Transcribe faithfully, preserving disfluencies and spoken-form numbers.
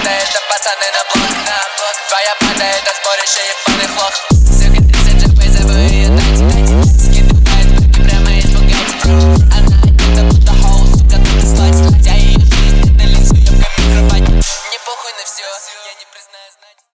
падает, а пацаны на блок, на блок. Твоя падает, а сборище ебаных лох. Сука, тридцать же вызову ее, дайте, дайте. Скидывает бэки прямо из Бугатти, бро. Она одета будто хоу, сука, надо слать, слать. А ее жизнь, это лицо, ёбка, микровать. Не похуй на все, я не признаю знать.